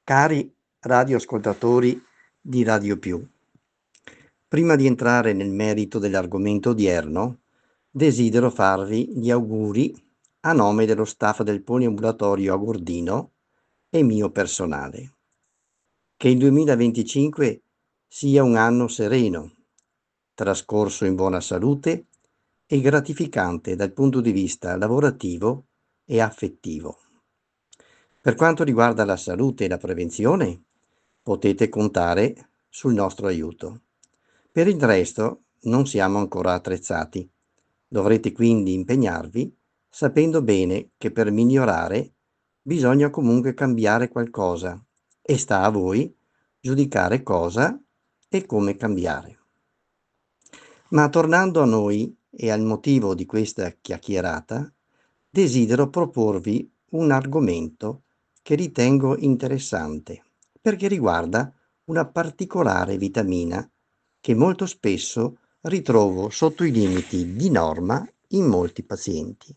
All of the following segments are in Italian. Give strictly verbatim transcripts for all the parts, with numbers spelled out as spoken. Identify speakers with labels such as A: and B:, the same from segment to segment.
A: Cari radioascoltatori di Radio Più, prima di entrare nel merito dell'argomento odierno, desidero farvi gli auguri a nome dello staff del poliambulatorio Agordino e mio personale. Che il duemilaventicinque sia un anno sereno, trascorso in buona salute e gratificante dal punto di vista lavorativo e affettivo. Per quanto riguarda la salute e la prevenzione, potete contare sul nostro aiuto. Per il resto non siamo ancora attrezzati. Dovrete quindi impegnarvi sapendo bene che per migliorare bisogna comunque cambiare qualcosa e sta a voi giudicare cosa e come cambiare. Ma tornando a noi e al motivo di questa chiacchierata, desidero proporvi un argomento che ritengo interessante perché riguarda una particolare vitamina che molto spesso ritrovo sotto i limiti di norma in molti pazienti.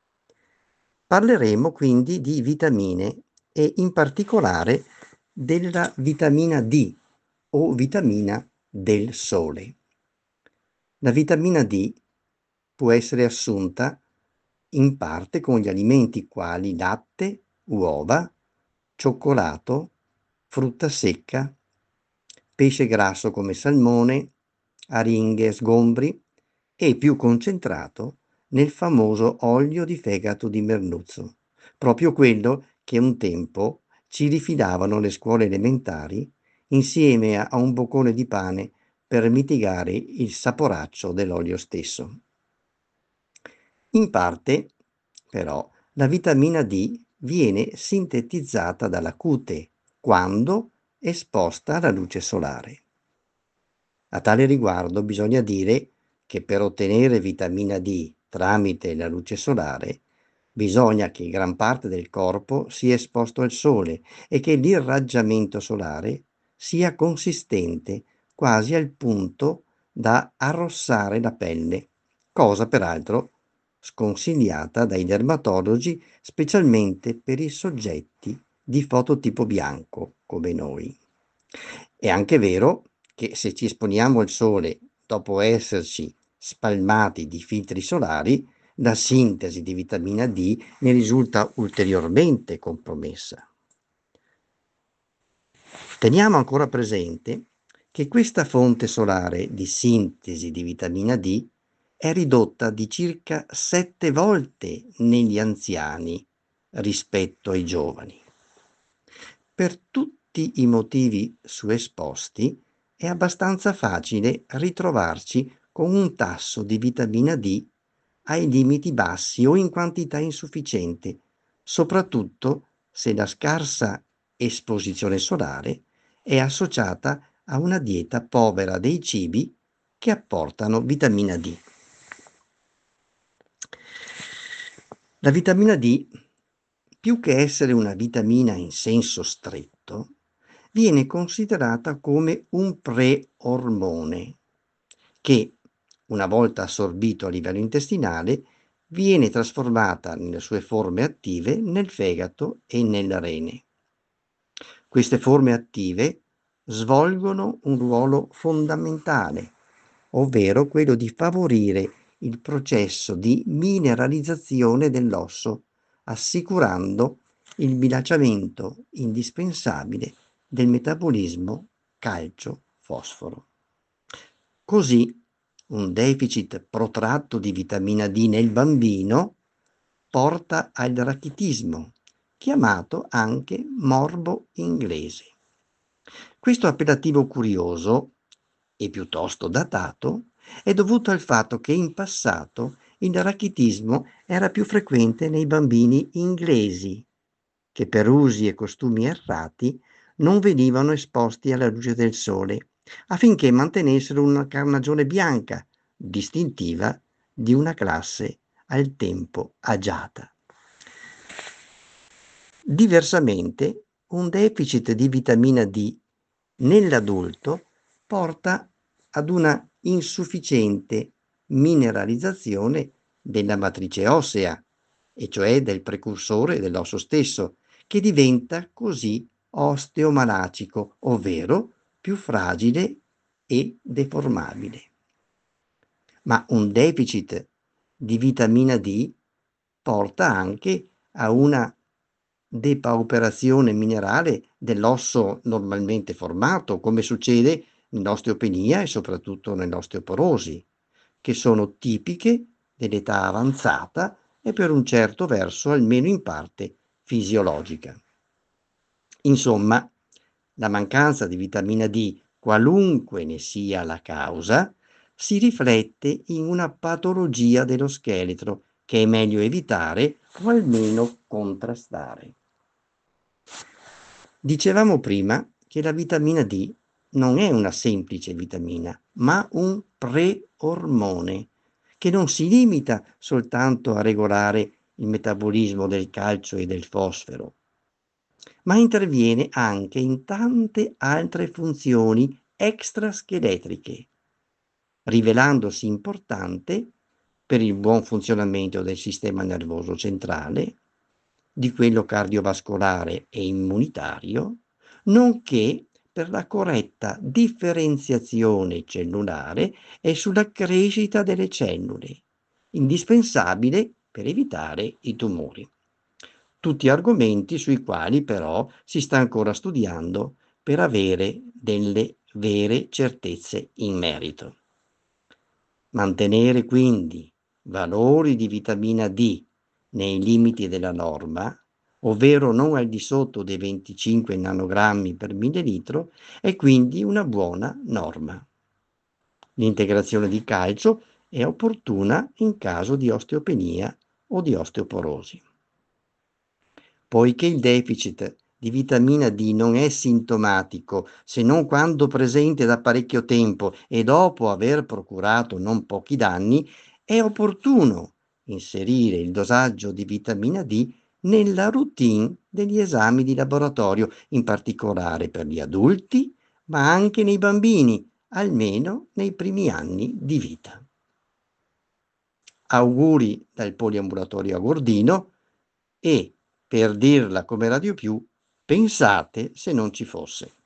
A: Parleremo quindi di vitamine e in particolare della vitamina D o vitamina del sole. La vitamina D può essere assunta in parte con gli alimenti quali latte, uova, cioccolato, frutta secca, pesce grasso come salmone, aringhe, sgombri e più concentrato nel famoso olio di fegato di merluzzo, proprio quello che un tempo ci rifidavano le scuole elementari insieme a un boccone di pane per mitigare il saporaccio dell'olio stesso. In parte, però, la vitamina D viene sintetizzata dalla cute quando esposta alla luce solare. A tale riguardo bisogna dire che per ottenere vitamina D tramite la luce solare bisogna che gran parte del corpo sia esposto al sole e che l'irraggiamento solare sia consistente quasi al punto da arrossare la pelle, cosa peraltro sconsigliata dai dermatologi specialmente per i soggetti di fototipo bianco come noi. È anche vero che se ci esponiamo al sole dopo esserci spalmati di filtri solari, la sintesi di vitamina D ne risulta ulteriormente compromessa. Teniamo ancora presente che questa fonte solare di sintesi di vitamina D è ridotta di circa sette volte negli anziani rispetto ai giovani. Per tutti i motivi suesposti è abbastanza facile ritrovarci con un tasso di vitamina D ai limiti bassi o in quantità insufficiente, soprattutto se la scarsa esposizione solare è associata a una dieta povera dei cibi che apportano vitamina D. La vitamina D, più che essere una vitamina in senso stretto, viene considerata come un preormone che, una volta assorbito a livello intestinale, viene trasformata nelle sue forme attive nel fegato e nel rene. Queste forme attive svolgono un ruolo fondamentale, ovvero quello di favorire il processo di mineralizzazione dell'osso, assicurando il bilanciamento indispensabile del metabolismo calcio-fosforo. Così, un deficit protratto di vitamina D nel bambino porta al rachitismo, chiamato anche morbo inglese. Questo appellativo curioso e piuttosto datato è dovuto al fatto che in passato il rachitismo era più frequente nei bambini inglesi, che per usi e costumi errati non venivano esposti alla luce del sole, affinché mantenessero una carnagione bianca, distintiva di una classe al tempo agiata. Diversamente, un deficit di vitamina D nell'adulto porta ad una insufficiente mineralizzazione della matrice ossea, e cioè del precursore dell'osso stesso, che diventa così osteomalacico, ovvero più fragile e deformabile. Ma un deficit di vitamina D porta anche a una depauperazione minerale dell'osso normalmente formato, come succede nell'osteopenia e soprattutto nell'osteoporosi, che sono tipiche dell'età avanzata e per un certo verso, almeno in parte, fisiologica. Insomma, la mancanza di vitamina D, qualunque ne sia la causa, si riflette in una patologia dello scheletro che è meglio evitare o almeno contrastare. Dicevamo prima che la vitamina D non è una semplice vitamina, ma un preormone che non si limita soltanto a regolare il metabolismo del calcio e del fosforo, ma interviene anche in tante altre funzioni extrascheletriche, rivelandosi importante per il buon funzionamento del sistema nervoso centrale, di quello cardiovascolare e immunitario, nonché per la corretta differenziazione cellulare e sulla crescita delle cellule, indispensabile per evitare i tumori. Tutti argomenti sui quali però si sta ancora studiando per avere delle vere certezze in merito. Mantenere quindi valori di vitamina D nei limiti della norma, ovvero non al di sotto dei venticinque nanogrammi per millilitro, è quindi una buona norma. L'integrazione di calcio è opportuna in caso di osteopenia o di osteoporosi. Poiché il deficit di vitamina D non è sintomatico se non quando presente da parecchio tempo e dopo aver procurato non pochi danni, è opportuno inserire il dosaggio di vitamina D nella routine degli esami di laboratorio, in particolare per gli adulti, ma anche nei bambini, almeno nei primi anni di vita. Auguri dal poliambulatorio Agordino e, per dirla come Radio Più, pensate se non ci fosse.